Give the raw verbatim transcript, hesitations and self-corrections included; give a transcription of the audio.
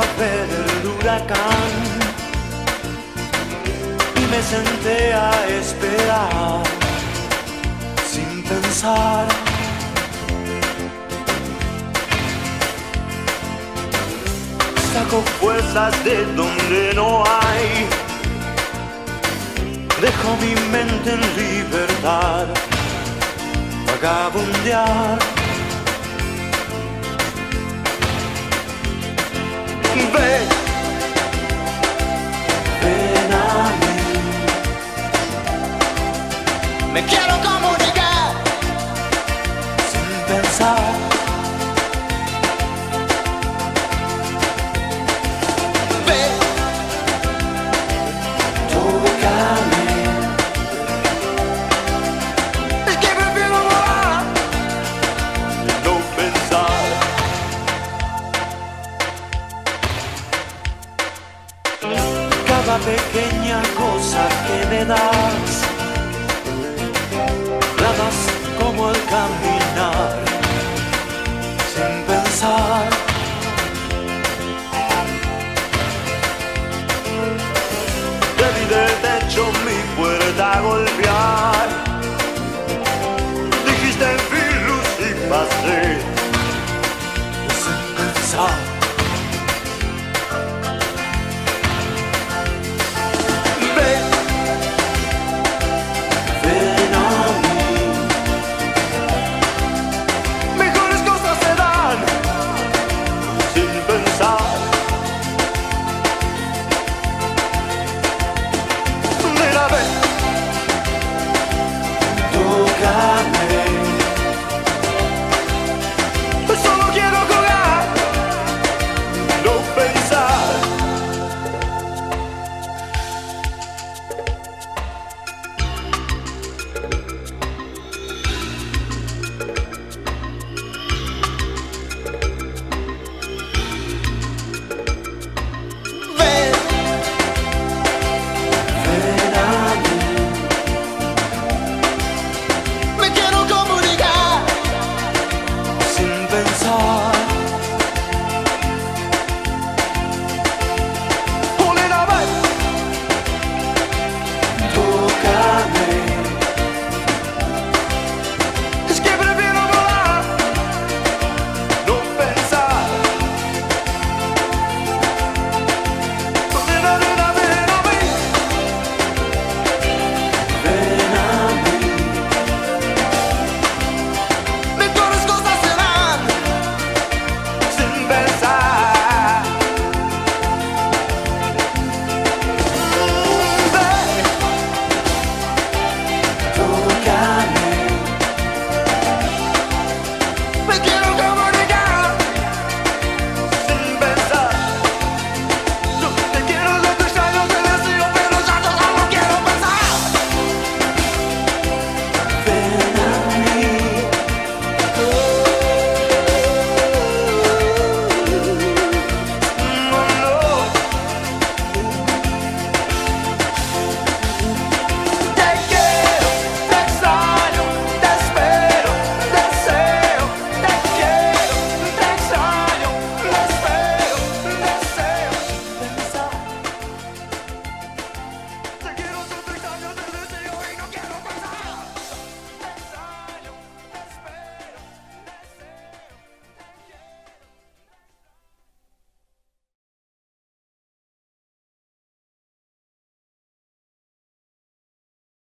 a ver el huracán y me senté a esperar sin pensar. Saco fuerzas de donde no hay, dejo mi mente en libertad, vagabundear. Ven, ven a mí, me quiero comunicar sin pensar. Ven, tócame y que me feel alive, de no pensar. Cada pequeña cosa que me das, la das como el camino